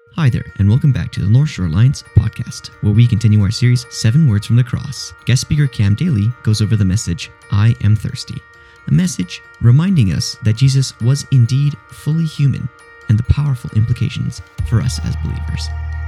Hi there, and welcome back to the North Shore Alliance podcast, where we continue our series, 7 Words from the Cross. Guest speaker Cam Daly goes over the message, I am thirsty. A message reminding us that Jesus was indeed fully human and the powerful implications for us as believers.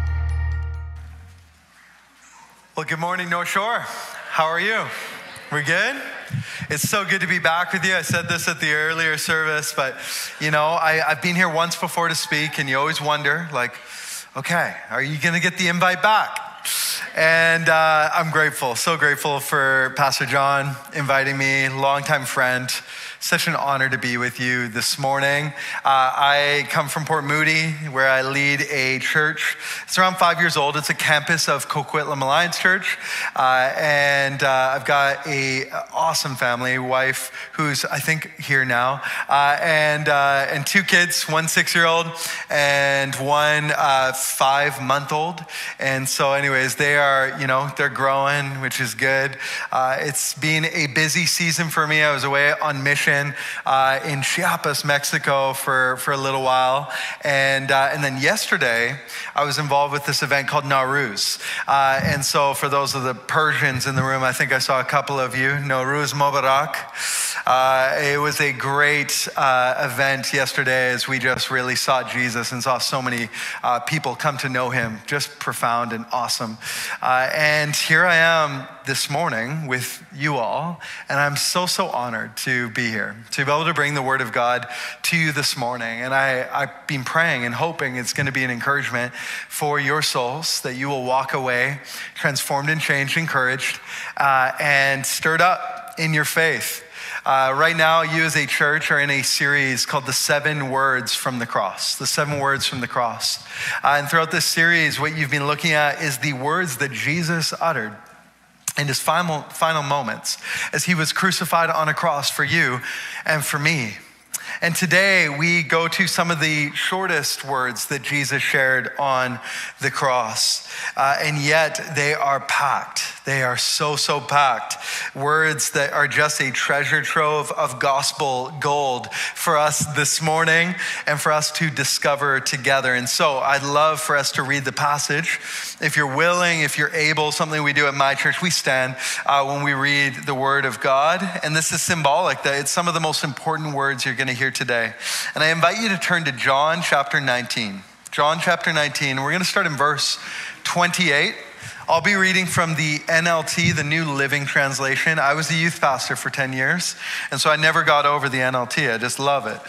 Well, good morning, North Shore. How are you? We're good? It's so good to be back with you. I said this at the earlier service, but I've been here once before to speak, and you always wonder, okay, are you going to get the invite back? And I'm grateful, so grateful for Pastor John inviting me, longtime friend. Such an honor to be with you this morning. I come from Port Moody, where I lead a church. It's around 5 years old. It's a campus of Coquitlam Alliance Church. And I've got an awesome family, wife who's, I think, here now, and 2 kids, one 6-year-old and one 5-month-old. And so anyways, they are, they're growing, which is good. It's been a busy season for me. I was away on mission in Chiapas, Mexico for a little while. And then yesterday, I was involved with this event called Nowruz. And so for those of the Persians in the room, I think I saw a couple of you, Nowruz Mubarak. It was a great event yesterday as we just really saw Jesus and saw so many people come to know him. Just profound and awesome. And here I am this morning with you all, and I'm so honored to be here, to be able to bring the word of God to you this morning. And I've been praying and hoping it's going to be an encouragement for your souls, that you will walk away transformed and changed, encouraged, and stirred up in your faith. Right now, you as a church are in a series called The 7 Words from the Cross. The 7 Words from the Cross. And throughout this series, what you've been looking at is the words that Jesus uttered in his final moments as he was crucified on a cross for you and for me. And today we go to some of the shortest words that Jesus shared on the cross. And yet they are packed. They are so packed. Words that are just a treasure trove of gospel gold for us this morning and for us to discover together. And so I'd love for us to read the passage. If you're willing, if you're able, something we do at my church, we stand when we read the word of God. And this is symbolic that it's some of the most important words you're going to hear today. And I invite you to turn to John chapter 19. John chapter 19. We're going to start in verse 28. I'll be reading from the NLT, the New Living Translation. I was a youth pastor for 10 years, and so I never got over the NLT. I just love it.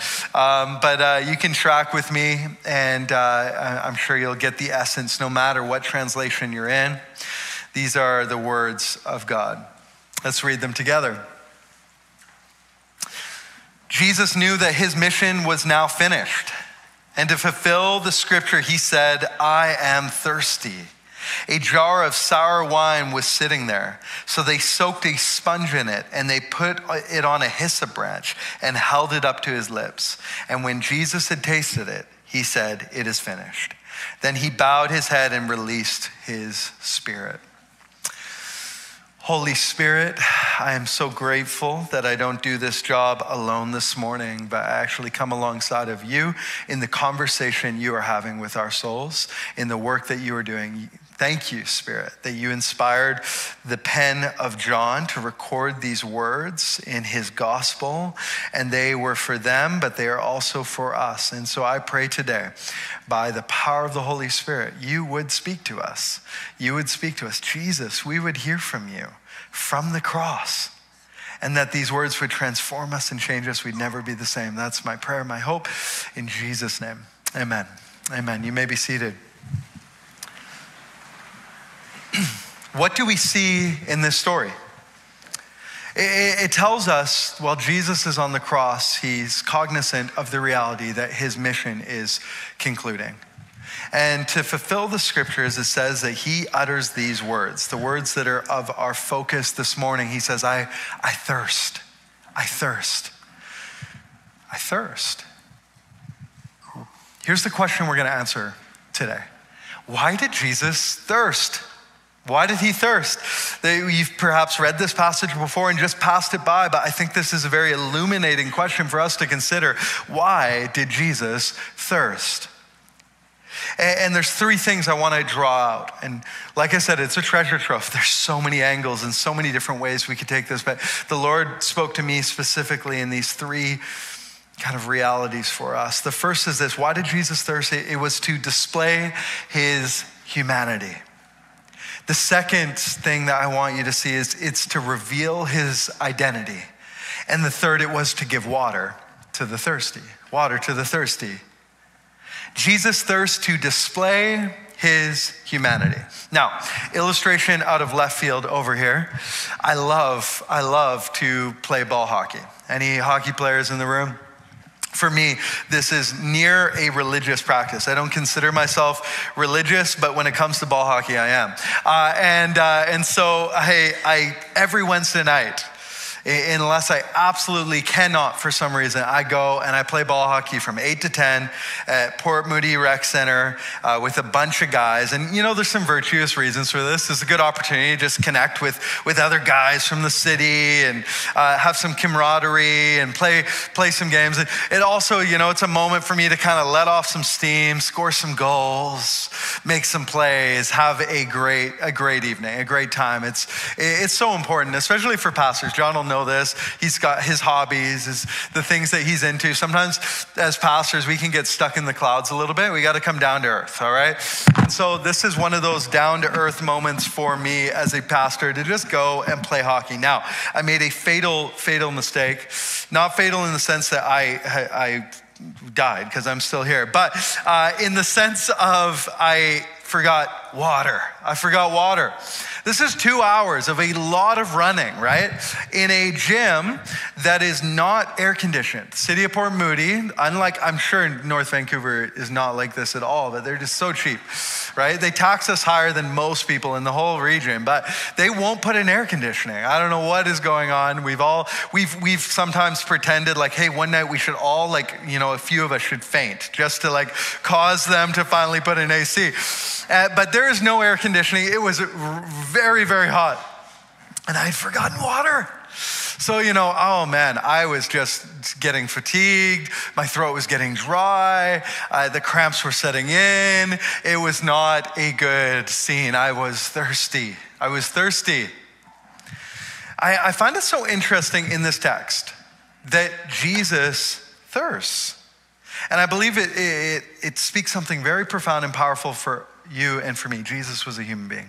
But you can track with me, and I'm sure you'll get the essence no matter what translation you're in. These are the words of God. Let's read them together. Jesus knew that his mission was now finished, and to fulfill the scripture, he said, I am thirsty. A jar of sour wine was sitting there, so they soaked a sponge in it, and they put it on a hyssop branch and held it up to his lips. And when Jesus had tasted it, he said, it is finished. Then he bowed his head and released his spirit. Holy Spirit, I am so grateful that I don't do this job alone this morning, but I actually come alongside of you in the conversation you are having with our souls, in the work that you are doing. Thank you, Spirit, that you inspired the pen of John to record these words in his gospel, and they were for them, but they are also for us. And so I pray today, by the power of the Holy Spirit, you would speak to us. You would speak to us. Jesus, we would hear from you from the cross, and that these words would transform us and change us. We'd never be the same. That's my prayer, my hope, in Jesus' name. Amen. Amen. You may be seated. What do we see in this story? It tells us while Jesus is on the cross, he's cognizant of the reality that his mission is concluding. And to fulfill the scriptures, it says that he utters these words, the words that are of our focus this morning. He says, I thirst. I thirst. I thirst. Here's the question we're going to answer today. Why did Jesus thirst? Why did he thirst? You've perhaps read this passage before and just passed it by, but I think this is a very illuminating question for us to consider. Why did Jesus thirst? And there's three things I want to draw out. And like I said, it's a treasure trove. There's so many angles and so many different ways we could take this, but the Lord spoke to me specifically in these three kind of realities for us. The first is this: why did Jesus thirst? It was to display his humanity. The second thing that I want you to see is it's to reveal his identity. And the third, it was to give water to the thirsty. Water to the thirsty. Jesus thirsts to display his humanity. Now, illustration out of left field over here. I love to play ball hockey. Any hockey players in the room? For me, this is near a religious practice. I don't consider myself religious, but when it comes to ball hockey, I am. And so I every Wednesday night, unless I absolutely cannot for some reason, I go and I play ball hockey from 8 to 10 at Port Moody Rec Center with a bunch of guys. And there's some virtuous reasons for this. It's a good opportunity to just connect with other guys from the city and have some camaraderie and play some games. It also, it's a moment for me to kind of let off some steam, score some goals, make some plays, have a great evening, a great time. It's so important, especially for pastors. John will know this. He's got his hobbies, the things that he's into. Sometimes as pastors, we can get stuck in the clouds a little bit. We got to come down to earth, all right? And so this is one of those down to earth moments for me as a pastor to just go and play hockey. Now, I made a fatal mistake. Not fatal in the sense that I died, because I'm still here, but in the sense of I forgot water. This is 2 hours of a lot of running, right? In a gym that is not air conditioned. The city of Port Moody, unlike, I'm sure North Vancouver is not like this at all, but they're just so cheap, right? They tax us higher than most people in the whole region, but they won't put in air conditioning. I don't know what is going on. We've sometimes pretended like, hey, one night we should all a few of us should faint just to cause them to finally put in AC. But there is no air conditioning. It was very, very hot. And I had forgotten water. So, oh man, I was just getting fatigued. My throat was getting dry. The cramps were setting in. It was not a good scene. I was thirsty. I find it so interesting in this text that Jesus thirsts. And I believe it speaks something very profound and powerful for you and for me. Jesus was a human being.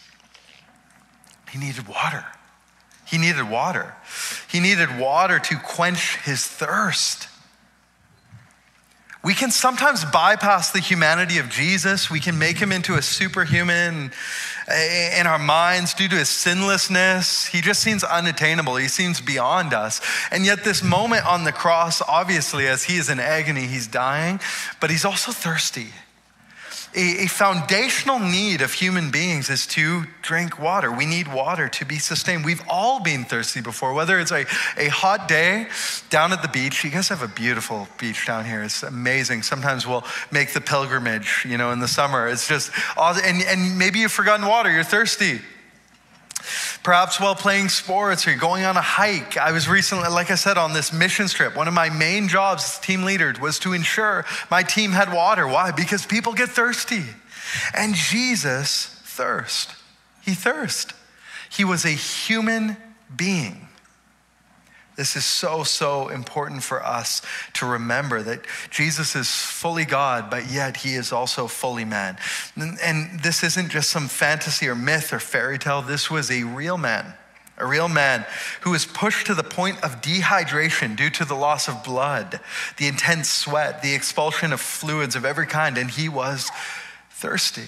He needed water. He needed water to quench his thirst. We can sometimes bypass the humanity of Jesus. We can make him into a superhuman in our minds due to his sinlessness. He just seems unattainable. He seems beyond us. And yet this moment on the cross, obviously, as he is in agony, he's dying, but he's also thirsty. A foundational need of human beings is to drink water. We need water to be sustained. We've all been thirsty before, whether it's a hot day down at the beach. You guys have a beautiful beach down here. It's amazing. Sometimes we'll make the pilgrimage, in the summer. It's just awesome. And maybe you've forgotten water. You're thirsty. Perhaps while playing sports or you're going on a hike. I was recently, like I said, on this missions trip. One of my main jobs as team leader was to ensure my team had water. Why? Because people get thirsty. And Jesus thirst. He thirst. He was a human being. This is so important for us to remember that Jesus is fully God, but yet he is also fully man. And this isn't just some fantasy or myth or fairy tale. This was a real man who was pushed to the point of dehydration due to the loss of blood, the intense sweat, the expulsion of fluids of every kind, and he was thirsty.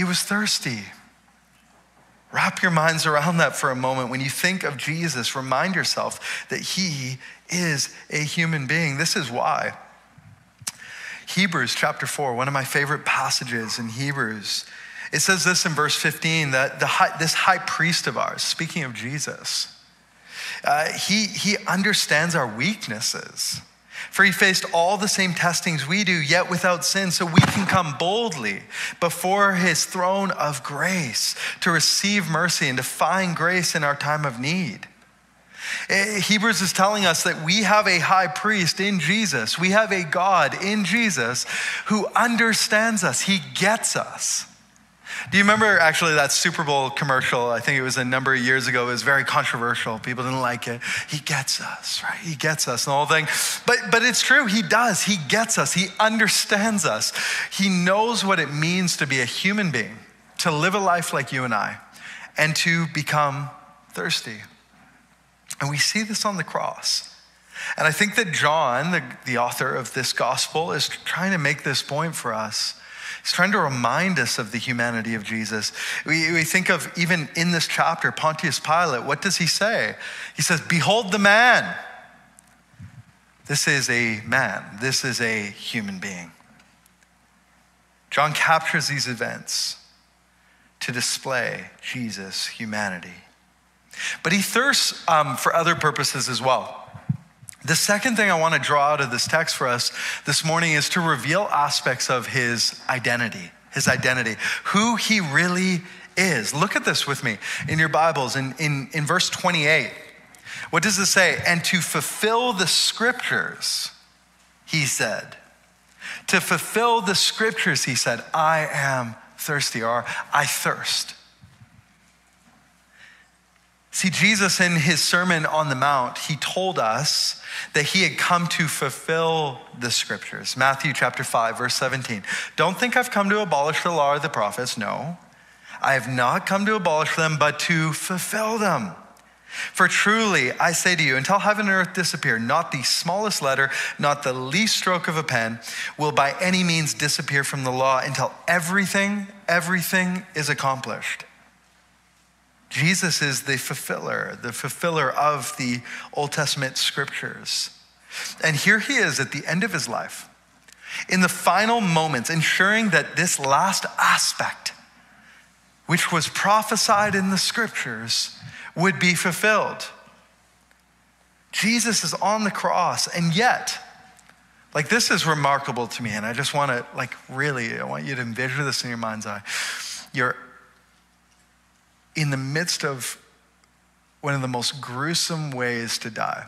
Wrap your minds around that for a moment. When you think of Jesus, remind yourself that he is a human being. This is why. Hebrews chapter 4, one of my favorite passages in Hebrews. It says this in verse 15, that this high priest of ours, speaking of Jesus, he understands our weaknesses. For he faced all the same testings we do, yet without sin, so we can come boldly before his throne of grace to receive mercy and to find grace in our time of need. Hebrews is telling us that we have a high priest in Jesus. We have a God in Jesus who understands us. He gets us. Do you remember actually that Super Bowl commercial? I think it was a number of years ago. It was very controversial. People didn't like it. He gets us, right? He gets us and the whole thing. But it's true. He does. He gets us. He understands us. He knows what it means to be a human being, to live a life like you and I, and to become thirsty. And we see this on the cross. And I think that John, the author of this gospel, is trying to make this point for us. He's trying to remind us of the humanity of Jesus. We think of, even in this chapter, Pontius Pilate, what does he say? He says, "Behold the man." This is a man. This is a human being. John captures these events to display Jesus' humanity. But he thirsts for other purposes as well. The second thing I want to draw out of this text for us this morning is to reveal aspects of his identity, who he really is. Look at this with me in your Bibles in verse 28. What does it say? "And to fulfill the scriptures," he said. To fulfill the scriptures, he said, "I am thirsty," or "I thirst." See, Jesus in his Sermon on the Mount, he told us that he had come to fulfill the scriptures. Matthew chapter 5, verse 17. "Don't think I've come to abolish the law or the prophets. No, I have not come to abolish them, but to fulfill them. For truly, I say to you, until heaven and earth disappear, not the smallest letter, not the least stroke of a pen will by any means disappear from the law until everything is accomplished." Jesus is the fulfiller of the Old Testament scriptures. And here he is at the end of his life, in the final moments, ensuring that this last aspect, which was prophesied in the scriptures, would be fulfilled. Jesus is on the cross, and yet, this is remarkable to me, and I just want to, I want you to envision this in your mind's eye. You're in the midst of one of the most gruesome ways to die.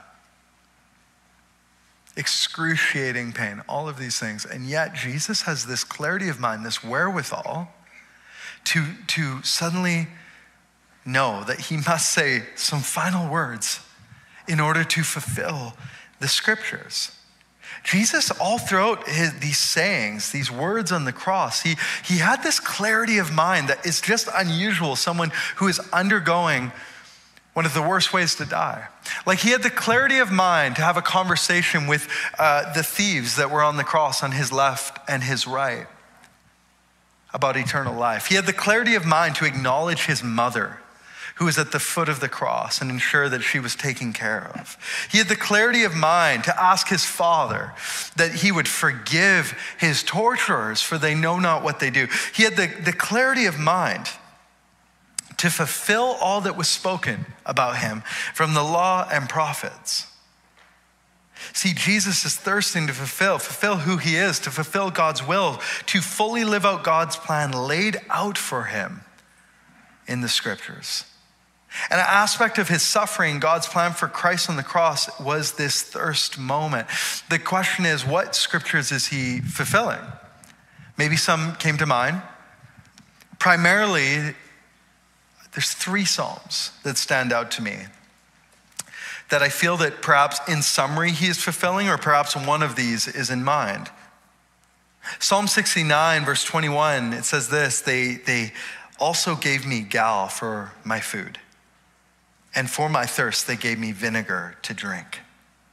Excruciating pain, all of these things. And yet Jesus has this clarity of mind, this wherewithal to suddenly know that he must say some final words in order to fulfill the scriptures. Jesus, all throughout these sayings, these words on the cross, he had this clarity of mind that is just unusual. Someone who is undergoing one of the worst ways to die. He had the clarity of mind to have a conversation with the thieves that were on the cross on his left and his right about eternal life. He had the clarity of mind to acknowledge his mother, who was at the foot of the cross, and ensure that she was taken care of. He had the clarity of mind to ask his Father that he would forgive his torturers, for they know not what they do. He had the clarity of mind to fulfill all that was spoken about him from the law and prophets. See, Jesus is thirsting to fulfill who he is, to fulfill God's will, to fully live out God's plan laid out for him in the scriptures. And an aspect of his suffering, God's plan for Christ on the cross, was this thirst moment. The question is, what scriptures is he fulfilling? Maybe some came to mind. Primarily, there's 3 Psalms that stand out to me that I feel that perhaps in summary he is fulfilling, or perhaps one of these is in mind. Psalm 69, verse 21, it says this: they also gave me gall for my food, and for my thirst, they gave me vinegar to drink.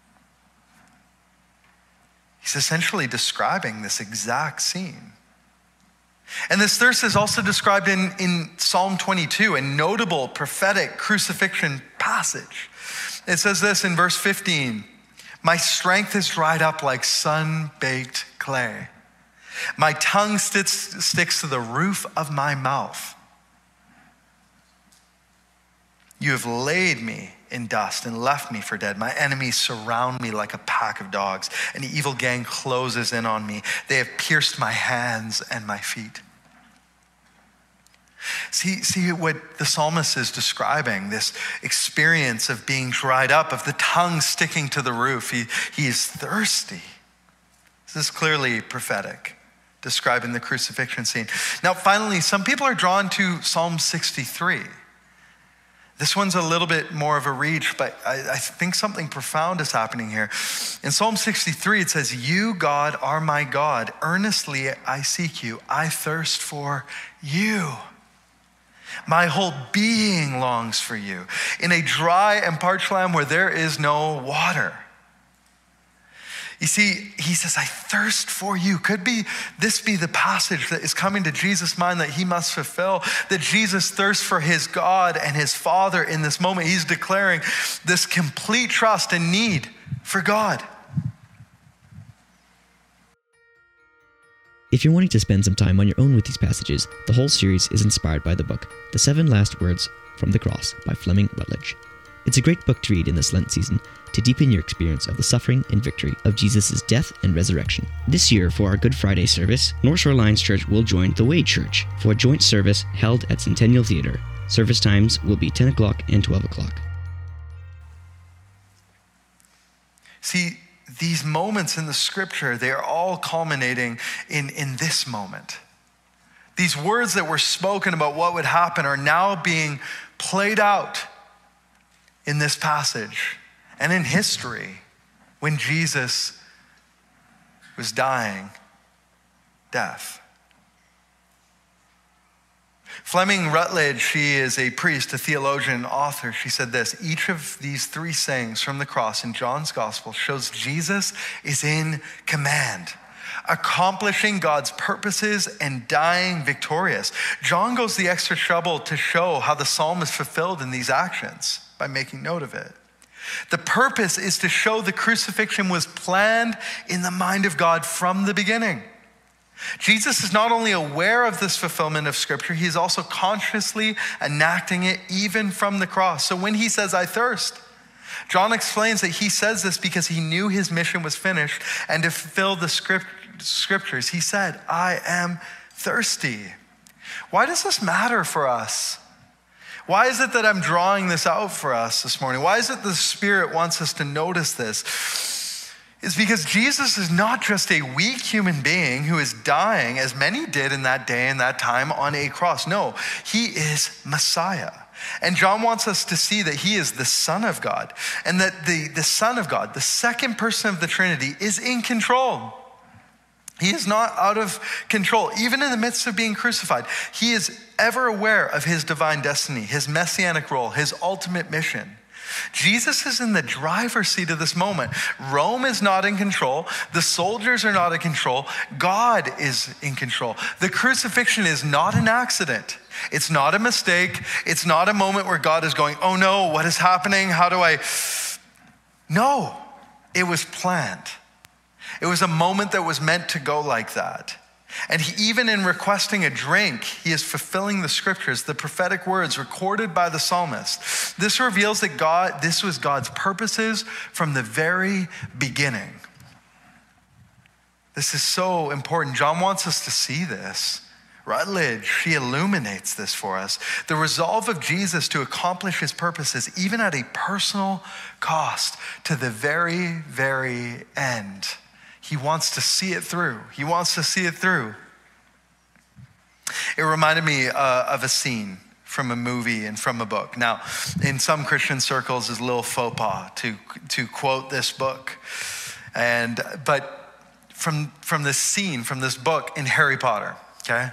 He's essentially describing this exact scene. And this thirst is also described in Psalm 22, a notable prophetic crucifixion passage. It says this in verse 15: "My strength is dried up like sun-baked clay. My tongue sticks to the roof of my mouth. You have laid me in dust and left me for dead. My enemies surround me like a pack of dogs. An evil gang closes in on me. They have pierced my hands and my feet." See what the psalmist is describing, this experience of being dried up, of the tongue sticking to the roof. He is thirsty. This is clearly prophetic, describing the crucifixion scene. Now, finally, some people are drawn to Psalm 63. This one's a little bit more of a reach, but I think something profound is happening here. In Psalm 63, it says, "You, God, are my God. Earnestly I seek you. I thirst for you. My whole being longs for you. In a dry and parched land where there is no water." You see, he says, I thirst for you. Could this be the passage that is coming to Jesus' mind that he must fulfill? That Jesus thirsts for his God and his Father in this moment. He's declaring this complete trust and need for God. If you're wanting to spend some time on your own with these passages, the whole series is inspired by the book, The 7 Last Words from the Cross by Fleming Rutledge. It's a great book to read in this Lent season to deepen your experience of the suffering and victory of Jesus' death and resurrection. This year, for our Good Friday service, North Shore Alliance Church will join the Wade Church for a joint service held at Centennial Theater. Service times will be 10 o'clock and 12 o'clock. See, these moments in the scripture, they are all culminating in this moment. These words that were spoken about what would happen are now being played out in this passage and in history when Jesus was dying death. Fleming Rutledge, she is a priest, a theologian, author. She said this: each of these 3 sayings from the cross in John's gospel shows Jesus is in command, accomplishing God's purposes and dying victorious. John goes the extra trouble to show how the psalm is fulfilled in these actions by making note of it. The purpose is to show the crucifixion was planned in the mind of God from the beginning. Jesus is not only aware of this fulfillment of scripture, he is also consciously enacting it even from the cross. So when he says, I thirst, John explains that he says this because he knew his mission was finished, and to fulfill the scriptures, he said, I am thirsty. Why does this matter for us? Why is it that I'm drawing this out for us this morning? Why is it the Spirit wants us to notice this? It's because Jesus is not just a weak human being who is dying, as many did in that day and that time, on a cross. No, he is Messiah. And John wants us to see that he is the Son of God, and that the Son of God, the second person of the Trinity, is in control. He is not out of control, even in the midst of being crucified. He is ever aware of his divine destiny, his messianic role, his ultimate mission. Jesus is in the driver's seat of this moment. Rome is not in control. The soldiers are not in control. God is in control. The crucifixion is not an accident. It's not a mistake. It's not a moment where God is going, oh no, what is happening? How do I? No, it was planned. It was a moment that was meant to go like that. And even in requesting a drink, he is fulfilling the scriptures, the prophetic words recorded by the psalmist. This reveals that this was God's purposes from the very beginning. This is so important. John wants us to see this. Rutledge, she illuminates this for us. The resolve of Jesus to accomplish his purposes, even at a personal cost, to the very, very end. He wants to see it through. He wants to see it through. It reminded me of a scene from a movie and from a book. Now, in some Christian circles, is a little faux pas to quote this book. But from this scene, from this book in Harry Potter, okay?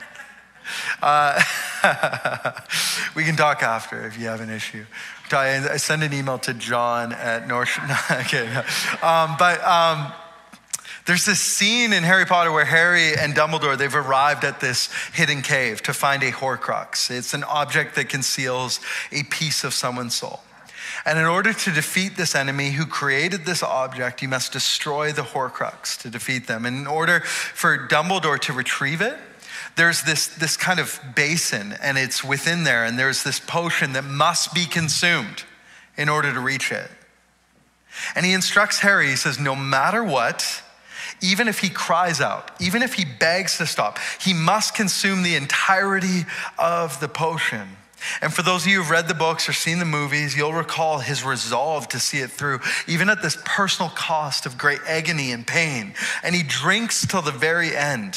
We can talk after if you have an issue. I send an email to John at North. No, okay, no. There's this scene in Harry Potter where Harry and Dumbledore, they've arrived at this hidden cave to find a Horcrux. It's an object that conceals a piece of someone's soul. And in order to defeat this enemy who created this object, you must destroy the Horcrux to defeat them. And in order for Dumbledore to retrieve it, there's this kind of basin, and it's within there, and there's this potion that must be consumed in order to reach it. And he instructs Harry, he says, no matter what, even if he cries out, even if he begs to stop, he must consume the entirety of the potion. And for those of you who've read the books or seen the movies, you'll recall his resolve to see it through, even at this personal cost of great agony and pain. And he drinks till the very end.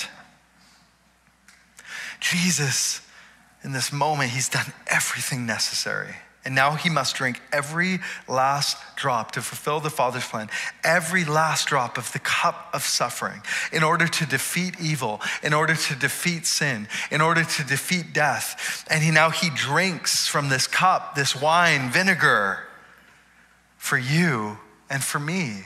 Jesus, in this moment, he's done everything necessary. And now he must drink every last drop to fulfill the Father's plan, every last drop of the cup of suffering in order to defeat evil, in order to defeat sin, in order to defeat death. And he drinks from this cup, this wine, vinegar, for you and for me.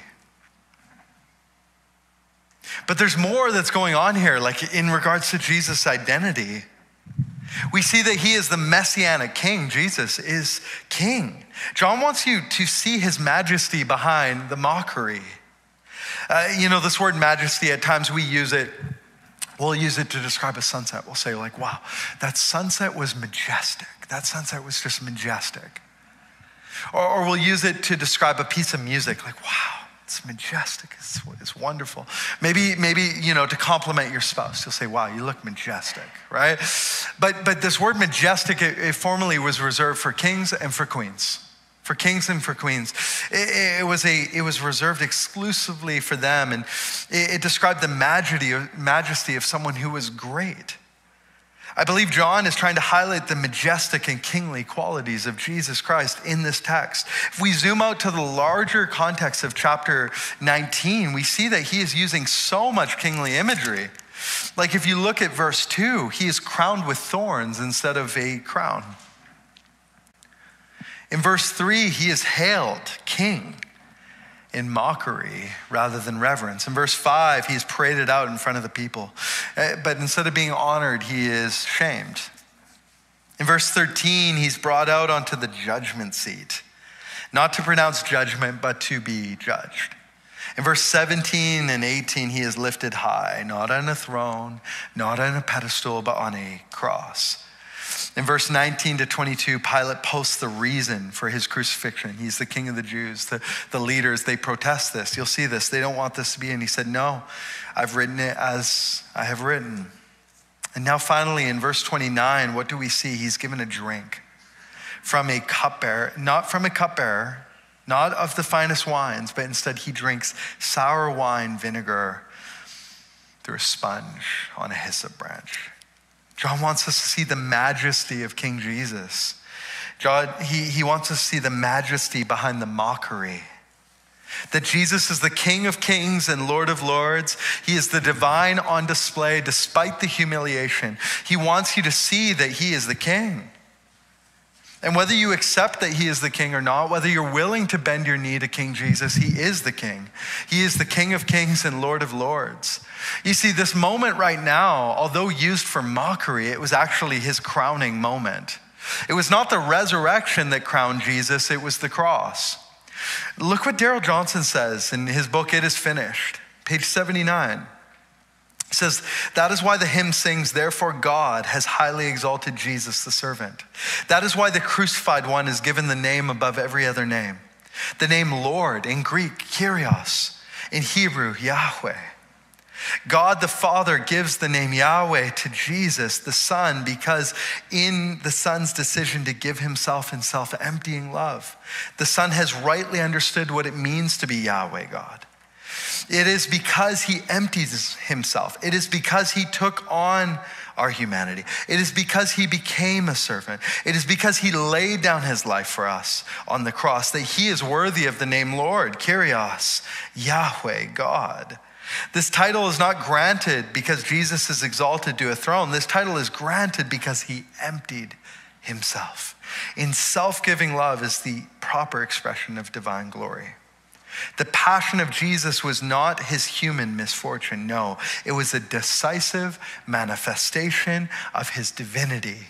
But there's more that's going on here, like in regards to Jesus' identity. We see that he is the messianic king. Jesus is king. John wants you to see his majesty behind the mockery. This word majesty, at times we'll use it to describe a sunset. We'll say like, wow, that sunset was majestic. That sunset was just majestic. Or we'll use it to describe a piece of music, like, wow, it's majestic, it's wonderful. Maybe, to compliment your spouse, you'll say, wow, you look majestic, right? But this word majestic, it formerly was reserved for kings and for queens. For kings and for queens. It was reserved exclusively for them, and it described the majesty of someone who was great. I believe John is trying to highlight the majestic and kingly qualities of Jesus Christ in this text. If we zoom out to the larger context of chapter 19, we see that he is using so much kingly imagery. Like if you look at verse 2, he is crowned with thorns instead of a crown. In verse 3, he is hailed king in mockery rather than reverence. In verse 5, he is paraded out in front of the people. But instead of being honored, he is shamed. In verse 13, he's brought out onto the judgment seat, not to pronounce judgment, but to be judged. In verse 17 and 18, he is lifted high, not on a throne, not on a pedestal, but on a cross. In verse 19 to 22, Pilate posts the reason for his crucifixion. He's the king of the Jews. The leaders, they protest this. You'll see this. They don't want this to be. And he said, no, I've written it as I have written. And now finally in verse 29, what do we see? He's given a drink from a cupbearer, not from a cupbearer, not of the finest wines, but instead he drinks sour wine vinegar through a sponge on a hyssop branch. John wants us to see the majesty of King Jesus. He wants us to see the majesty behind the mockery. That Jesus is the King of kings and Lord of lords. He is the divine on display despite the humiliation. He wants you to see that he is the king. And whether you accept that he is the king or not, whether you're willing to bend your knee to King Jesus, he is the king. He is the King of kings and Lord of lords. You see, this moment right now, although used for mockery, it was actually his crowning moment. It was not the resurrection that crowned Jesus, it was the cross. Look what Darrell Johnson says in his book, It Is Finished, page 79. It says, that is why the hymn sings, therefore God has highly exalted Jesus the servant. That is why the crucified one is given the name above every other name. The name Lord in Greek, Kyrios, in Hebrew, Yahweh. God the Father gives the name Yahweh to Jesus the Son because in the Son's decision to give himself in self-emptying love, the Son has rightly understood what it means to be Yahweh God. It is because he empties himself. It is because he took on our humanity. It is because he became a servant. It is because he laid down his life for us on the cross that he is worthy of the name Lord, Kyrios, Yahweh, God. This title is not granted because Jesus is exalted to a throne. This title is granted because he emptied himself. In self-giving love is the proper expression of divine glory. The passion of Jesus was not his human misfortune. No, it was a decisive manifestation of his divinity.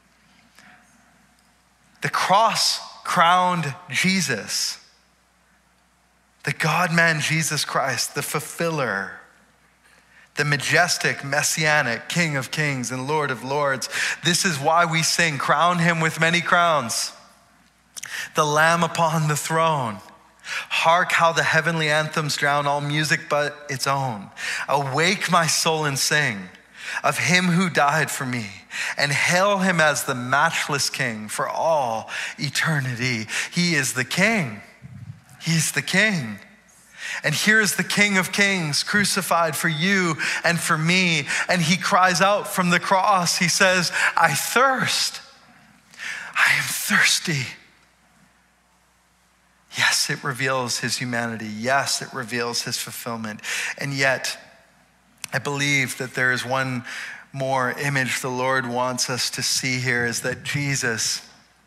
The cross crowned Jesus, the God-man Jesus Christ, the fulfiller, the majestic, messianic King of kings and Lord of lords. This is why we sing, crown him with many crowns, the Lamb upon the throne. Hark how the heavenly anthems drown all music but its own. Awake my soul and sing of him who died for me, and hail him as the matchless King for all eternity. He is the King. He's the King. And here is the King of Kings crucified for you and for me. And he cries out from the cross. He says, I thirst. I am thirsty. Yes, it reveals his humanity. Yes, it reveals his fulfillment. And yet, I believe that there is one more image the Lord wants us to see here, is that Jesus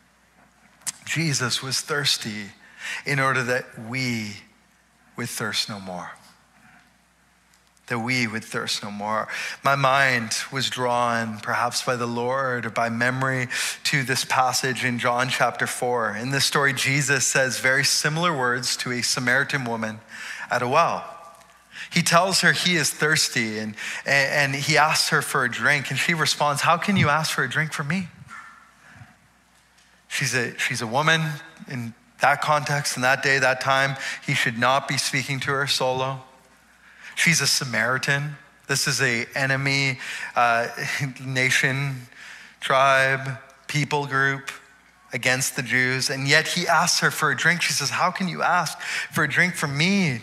was thirsty in order that we would thirst no more. That we would thirst no more. My mind was drawn, perhaps by the Lord or by memory, to this passage in John chapter 4. In this story, Jesus says very similar words to a Samaritan woman at a well. He tells her he is thirsty, and he asks her for a drink, and she responds, how can you ask for a drink from me? She's a woman in that context, in that day, that time. He should not be speaking to her solo. She's a Samaritan. This is an enemy nation, tribe, people group against the Jews. And yet he asks her for a drink. She says, how can you ask for a drink from me?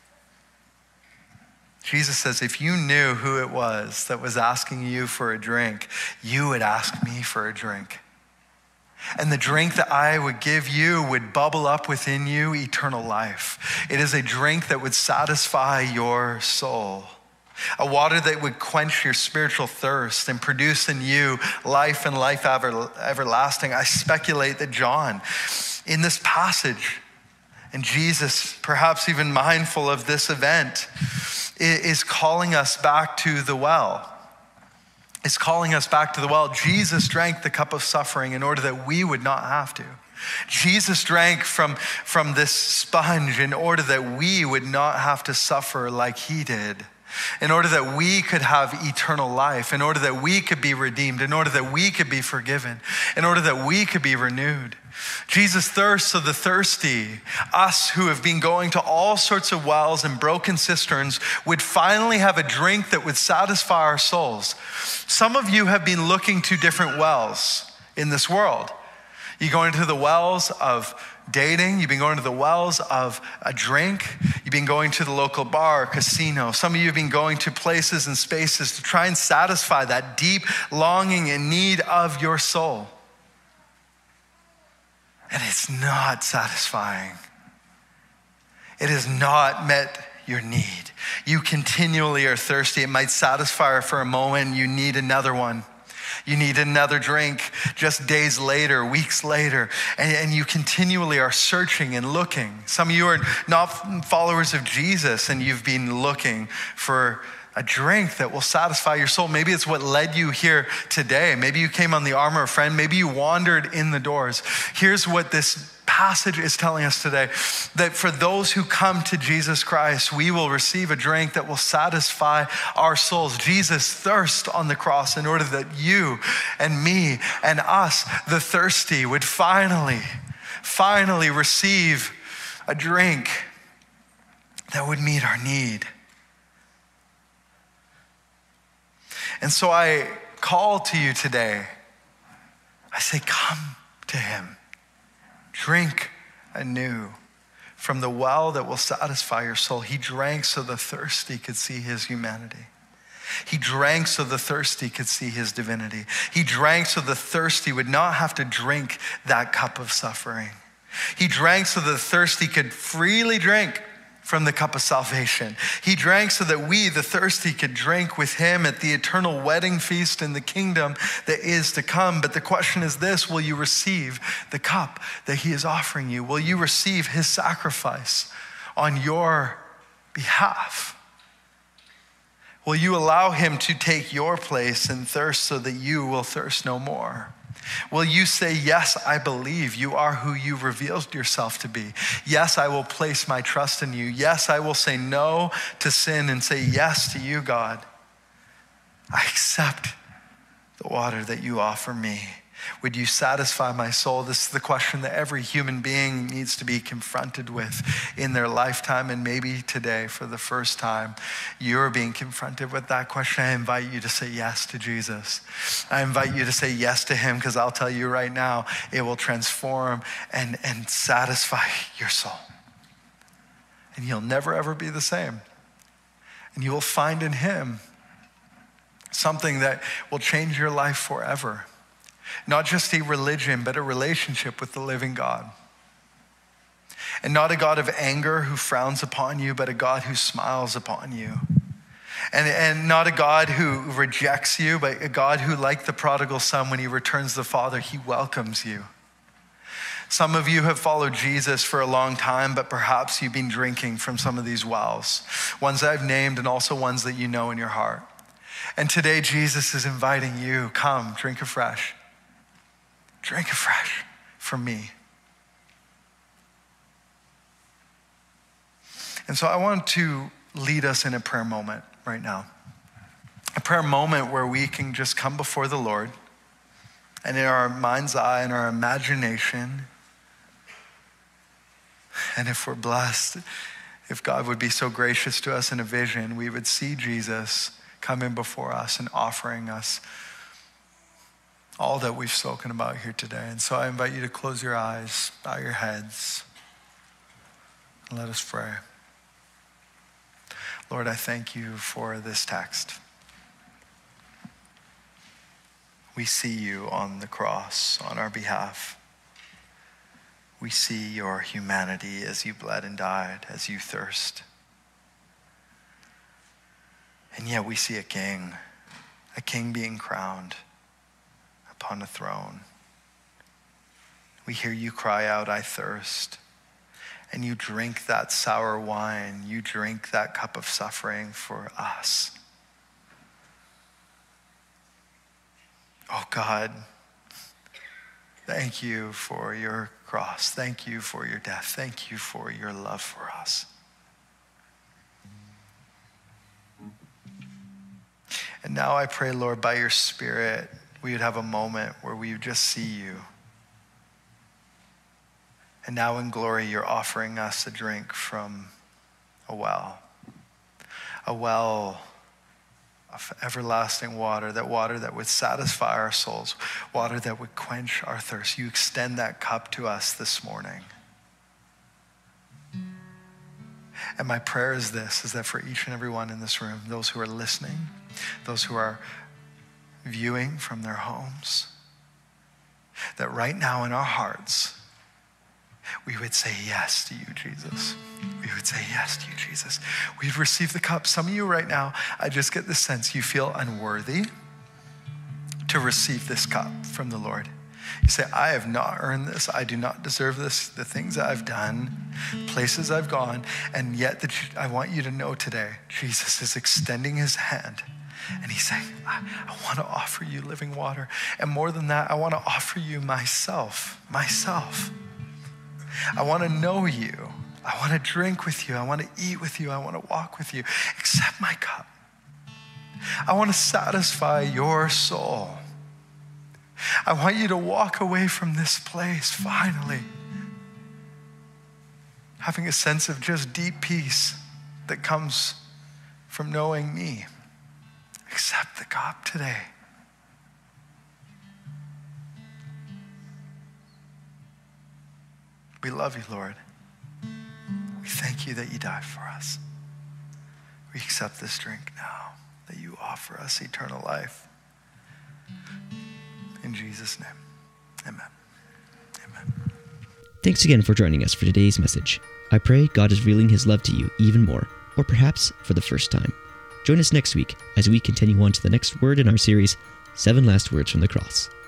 Jesus says, if you knew who it was that was asking you for a drink, you would ask me for a drink. And the drink that I would give you would bubble up within you eternal life. It is a drink that would satisfy your soul. A water that would quench your spiritual thirst and produce in you life and life everlasting. I speculate that John, in this passage, and Jesus, perhaps even mindful of this event, is calling us back to the well. Is calling us back to the well. Jesus drank the cup of suffering in order that we would not have to. Jesus drank from this sponge in order that we would not have to suffer like he did. In order that we could have eternal life. In order that we could be redeemed. In order that we could be forgiven. In order that we could be renewed. Jesus thirsts of the thirsty. Us who have been going to all sorts of wells and broken cisterns would finally have a drink that would satisfy our souls. Some of you have been looking to different wells in this world. You're going to the wells of dating. You've been going to the wells of a drink. You've been going to the local bar, casino. Some of you have been going to places and spaces to try and satisfy that deep longing and need of your soul. And it's not satisfying. It has not met your need. You continually are thirsty. It might satisfy her for a moment. You need another one. You need another drink just days later, weeks later, and you continually are searching and looking. Some of you are not followers of Jesus, and you've been looking for a drink that will satisfy your soul. Maybe it's what led you here today. Maybe you came on the arm of a friend. Maybe you wandered in the doors. Here's what this passage is telling us today, that for those who come to Jesus Christ, we will receive a drink that will satisfy our souls. Jesus thirst on the cross in order that you and me and us, the thirsty, would finally receive a drink that would meet our need. And so I call to you today. I say, come to him. Drink anew from the well that will satisfy your soul. He drank so the thirsty could see his humanity. He drank so the thirsty could see his divinity. He drank so the thirsty would not have to drink that cup of suffering. He drank so the thirsty could freely drink from the cup of salvation. He drank so that we, the thirsty, could drink with him at the eternal wedding feast in the kingdom that is to come. But the question is this: will you receive the cup that he is offering you? Will you receive his sacrifice on your behalf? Will you allow him to take your place and thirst so that you will thirst no more? Will you say, yes, I believe you are who you revealed yourself to be. Yes, I will place my trust in you. Yes, I will say no to sin and say yes to you, God. I accept the water that you offer me. Would you satisfy my soul? This is the question that every human being needs to be confronted with in their lifetime. And maybe today, for the first time, you're being confronted with that question. I invite you to say yes to Jesus. I invite you to say yes to him, because I'll tell you right now, it will transform and satisfy your soul. And you'll never, ever be the same. And you will find in him something that will change your life forever. Not just a religion, but a relationship with the living God. And not a God of anger who frowns upon you, but a God who smiles upon you. And not a God who rejects you, but a God who, like the prodigal son, when he returns to the Father, he welcomes you. Some of you have followed Jesus for a long time, but perhaps you've been drinking from some of these wells, ones that I've named and also ones that you know in your heart. And today Jesus is inviting you, come, drink afresh. Drink afresh from me. And so I want to lead us in a prayer moment right now. A prayer moment where we can just come before the Lord, and in our mind's eye, in our imagination, and if we're blessed, if God would be so gracious to us in a vision, we would see Jesus coming before us and offering us all that we've spoken about here today. And so I invite you to close your eyes, bow your heads, and let us pray. Lord, I thank you for this text. We see you on the cross on our behalf. We see your humanity as you bled and died, as you thirst. And yet we see a king being crowned upon a throne. We hear you cry out, I thirst. And you drink that sour wine. You drink that cup of suffering for us. Oh God, thank you for your cross. Thank you for your death. Thank you for your love for us. And now I pray, Lord, by your Spirit, we would have a moment where we would just see you. And now in glory, you're offering us a drink from a well of everlasting water that would satisfy our souls, water that would quench our thirst. You extend that cup to us this morning. And my prayer is this, is that for each and every one in this room, those who are listening, those who are viewing from their homes, that right now in our hearts, we would say yes to you, Jesus. We would say yes to you, Jesus. We've received the cup. Some of you right now, I just get the sense you feel unworthy to receive this cup from the Lord. You say, I have not earned this. I do not deserve this. The things that I've done, places I've gone, and yet I want you to know today, Jesus is extending his hand. And he's saying, I want to offer you living water. And more than that, I want to offer you myself. I want to know you. I want to drink with you. I want to eat with you. I want to walk with you. Accept my cup. I want to satisfy your soul. I want you to walk away from this place finally, having a sense of just deep peace that comes from knowing me. Accept the cup today. We love you, Lord. We thank you that you died for us. We accept this drink now, that you offer us eternal life. In Jesus' name, amen. Amen. Thanks again for joining us for today's message. I pray God is revealing his love to you even more, or perhaps for the first time. Join us next week as we continue on to the next word in our series, 7 Last Words from the Cross.